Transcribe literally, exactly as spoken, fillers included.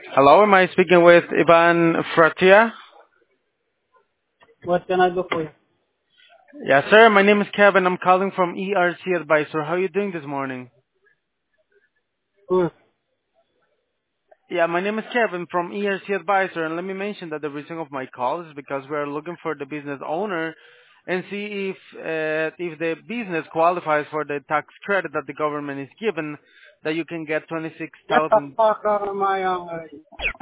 Hello, am I speaking with Ivan Fratia? What can I do for you? Yes, sir. My name is Kevin. I'm calling from E R C Advisor. How are you doing this morning? Good. Yeah, my name is Kevin from E R C Advisor, and let me mention that the reason of my call is because we are looking for the business owner and see if uh, if the business qualifies for the tax credit that the government is given, that you can get twenty-six Get the thousand. fuck out of my eye.